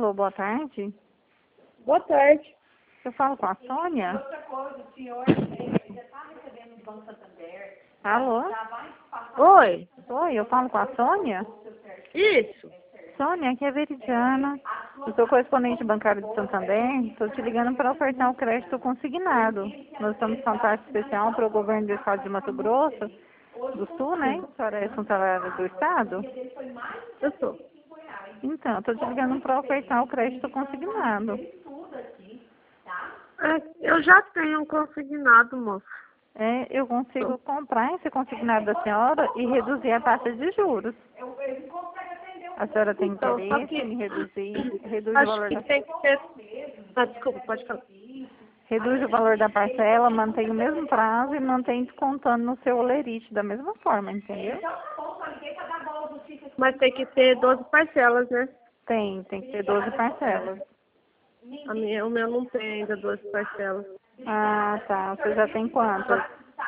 Alô, boa tarde. Boa tarde. Eu falo com a Sônia? Outra coisa, o senhor já está recebendo do Banco Santander. Alô? Oi. Oi, eu falo com a Sônia? Isso. Sônia, aqui é a Veridiana. Eu sou correspondente bancário do Santander. Estou te ligando para ofertar um crédito consignado. Nós estamos com um taxa especial para o governo do estado de Mato Grosso, do Sul, né? A senhora é funcionária do estado? Eu sou. Então, estou te ligando para ofertar o crédito consignado. Eu já tenho um consignado, moça. Eu consigo comprar esse consignado da senhora e reduzir a taxa de juros. A senhora tem Então, só interesse que em reduz o acho valor que da... tem que ter... Ah, desculpa, pode falar. Reduz o valor da parcela, mantém o mesmo prazo e mantém descontando no seu olerite da mesma forma, entendeu? Mas tem que ter 12 parcelas, né? Tem que ter 12 parcelas. O meu não tem ainda 12 parcelas. Ah, tá. Você já tem quantas?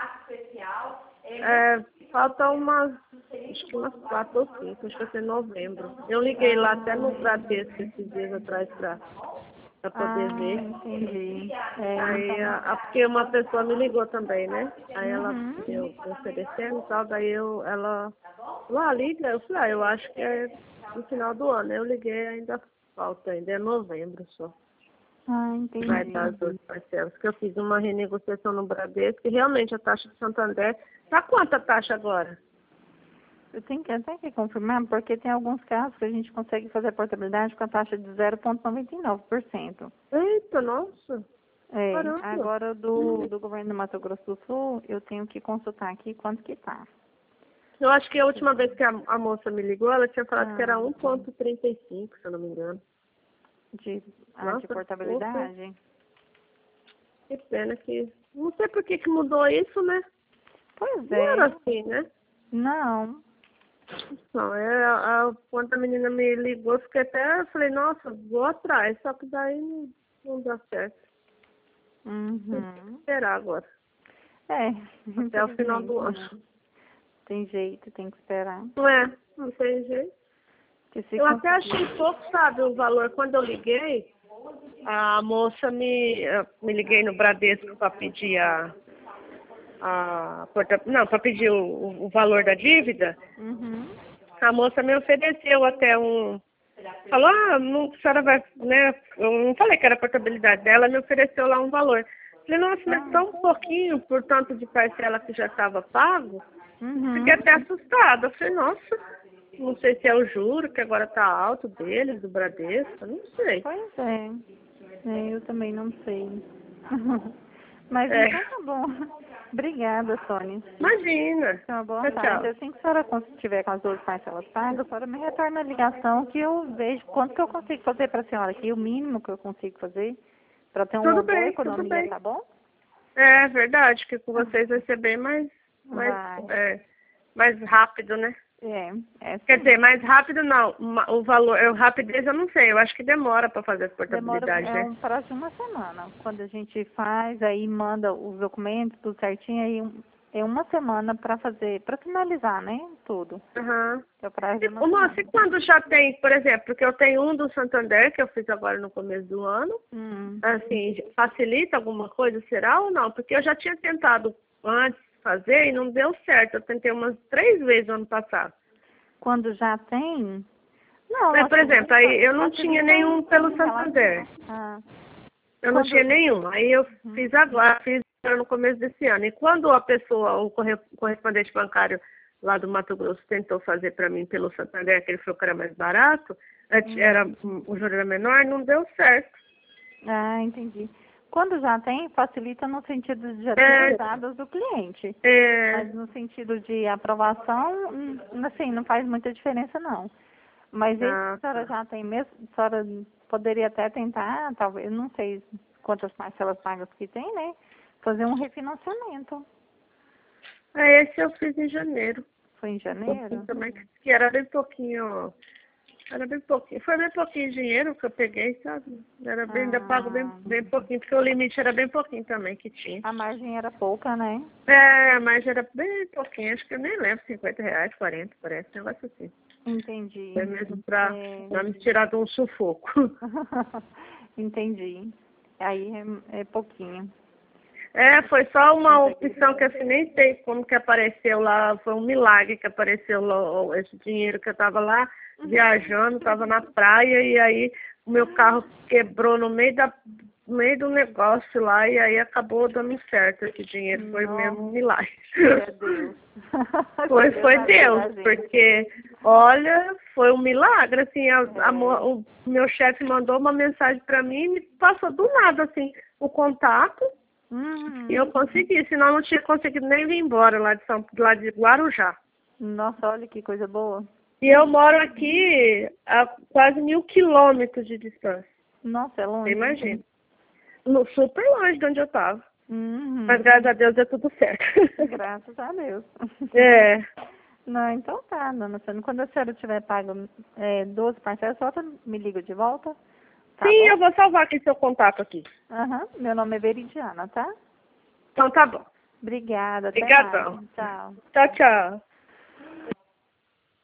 Falta acho que umas 4 ou 5, acho que vai ser novembro. Eu liguei lá até no Bradesco esses dias atrás pra poder ver. Entendi. Aí, Então... porque uma pessoa me ligou também, né? Aí ela Uhum. eu oferecendo e tal, daí ela falou, liga, eu falei, eu acho que é no final do ano. Eu liguei, ainda falta, ainda é novembro só. Entendi. Vai dar as 12 parcelas. Que eu fiz uma renegociação no Bradesco e realmente a taxa de Santander. Tá quanto a taxa agora? Eu tenho que até que confirmar, porque tem alguns casos que a gente consegue fazer a portabilidade com a taxa de 0,99%. Eita, nossa. Caramba. Agora do governo do Mato Grosso do Sul, eu tenho que consultar aqui quanto que tá. Eu acho que a última vez que a moça me ligou, ela tinha falado que era 1,35, se eu não me engano. De Nossa, portabilidade? Que pena que... Não sei por que mudou isso, né? Pois Não era assim, né? Não. Não, quando a menina me ligou, eu falei, nossa, vou atrás, só que daí não dá certo. Tem que esperar agora. Até o final do ano. Tem jeito, tem que esperar. Não tem jeito. Eu até achei pouco, sabe, o valor. Quando eu liguei, a moça me liguei no Bradesco para pedir para pedir o valor da dívida. A moça me ofereceu até falou, não, a senhora vai, né? Eu não falei que era a portabilidade dela, me ofereceu lá um valor. Falei, nossa, mas tão pouquinho por tanto de parcela que já estava pago. Fiquei até assustada. Falei, nossa, não sei se é o juro que agora tá alto deles, do Bradesco, não sei. Pois é. Eu também não sei. Mas então tá bom. Obrigada, Sônia. Imagina. Uma boa tarde. Assim que a senhora estiver com as 12 parcelas pagas, a senhora me retorna a ligação que eu vejo quanto que eu consigo fazer para a senhora aqui, o mínimo que eu consigo fazer, para ter uma boa economia, tá bom? É verdade, que com vocês vai ser bem mais rápido, né? Quer dizer, mais rápido não. O valor, rapidez eu não sei. Eu acho que demora para fazer as portabilidades, Demora né? um prazo de uma semana. Quando a gente faz, aí manda os documentos, tudo certinho, aí é uma semana para fazer, para finalizar, né? Tudo. É o prazo de uma semana. E quando já tem, por exemplo, porque eu tenho um do Santander, que eu fiz agora no começo do ano, assim, facilita alguma coisa, será ou não? Porque eu já tinha tentado antes fazer e não deu certo. Eu tentei umas 3 vezes no ano passado. Quando já tem? Não. Por exemplo, aí eu não tinha nenhum pelo Santander. Eu não tinha nenhum. Aí eu fiz agora, no começo desse ano. E quando o correspondente bancário lá do Mato Grosso tentou fazer para mim pelo Santander, que ele falou que era mais barato, o juro era menor, não deu certo. Entendi. Quando já tem, facilita no sentido de já ter os dados do cliente. Mas no sentido de aprovação, assim, não faz muita diferença, não. Mas esse a senhora já tem mesmo, a senhora poderia até tentar, talvez, não sei quantas parcelas pagas que tem, né? Fazer um refinanciamento. Esse eu fiz em janeiro. Foi em janeiro? Também, que era bem pouquinho. Era bem pouquinho. Foi bem pouquinho dinheiro que eu peguei, sabe? Ainda pago bem pouquinho, porque o limite era bem pouquinho também que tinha. A margem era pouca, né? A margem era bem pouquinho, acho que eu nem lembro, R$50, 40, parece, um negócio assim. Entendi. É mesmo para me tirar de um sufoco. Entendi. Aí é pouquinho. Foi só uma opção que assim, nem sei como que apareceu lá, foi um milagre que apareceu lá, esse dinheiro que eu estava lá viajando, estava na praia e aí o meu carro quebrou no meio do negócio lá e aí acabou dando certo esse dinheiro, foi mesmo um milagre. É Deus. Foi Deus, porque, olha, foi um milagre, assim, o meu chefe mandou uma mensagem para mim e me passou do nada, assim, o contato. E eu consegui, senão eu não tinha conseguido nem vir embora lá de Guarujá. Nossa, olha que coisa boa. E eu moro aqui a quase 1.000 quilômetros de distância. Nossa, é longe. Imagina. Super longe de onde eu estava. Mas graças a Deus deu tudo certo. Graças a Deus. Não, então tá, dona Sônia. Quando a senhora tiver pago 12 parcelas, só me liga de volta. Tá Sim, bom? eu vou salvar aqui seu contato aqui. Meu nome é Veridiana, tá? Então tá bom. Obrigada. Obrigadão. Tchau. Tchau, tchau.